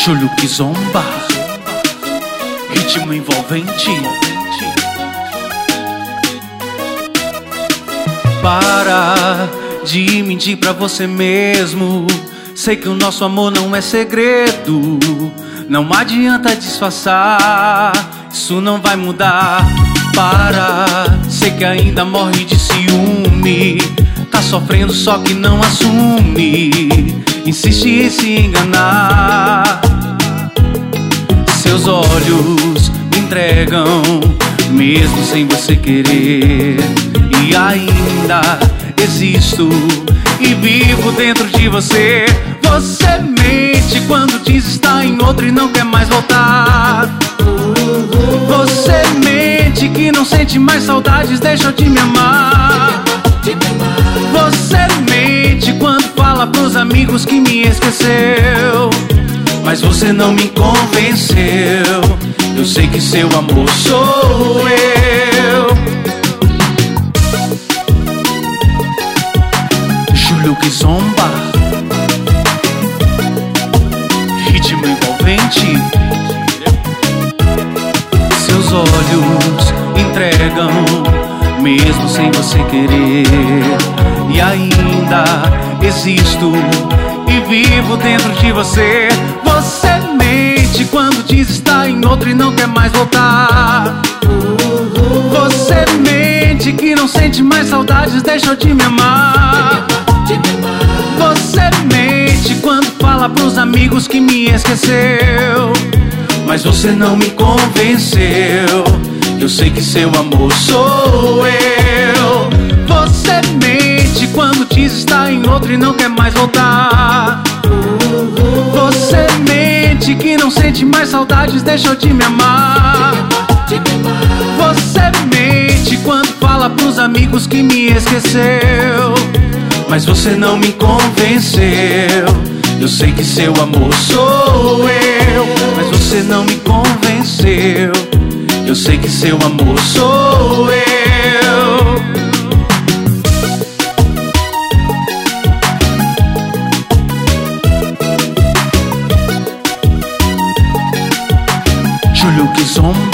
Júlio que zomba, ritmo envolvente. Para de mentir pra você mesmo. Sei que o nosso amor não é segredo. Não adianta disfarçar, isso não vai mudar. Para, sei que ainda morre de ciúme. Tá sofrendo só que não assume. Insiste em se enganar. Seus olhos me entregam, mesmo sem você querer. E ainda existo e vivo dentro de você. Você mente quando diz estar em outro e não quer mais voltar. Você mente que não sente mais saudades, deixa eu te me amar. Você mente quando fala pros amigos que me esqueceu. Mas você não me convenceu. Eu sei que seu amor sou eu. Júlio que zomba, ritmo envolvente. Seus olhos entregam, mesmo sem você querer. E ainda existo e vivo dentro de você. Você mente quando diz estar em outro e não quer mais voltar. Você mente que não sente mais saudades, deixa eu te me amar. Você mente quando fala pros amigos que me esqueceu. Mas você não me convenceu. Eu sei que seu amor sou eu. Você mente quando diz estar em outro e não quer mais voltar. Você mente que não sente mais saudades, deixa eu te me amar. Você mente quando fala pros amigos que me esqueceu. Mas você não me convenceu. Eu sei que seu amor sou eu. Mas você não me convenceu. Eu sei que seu amor sou eu. Júlio que zomba,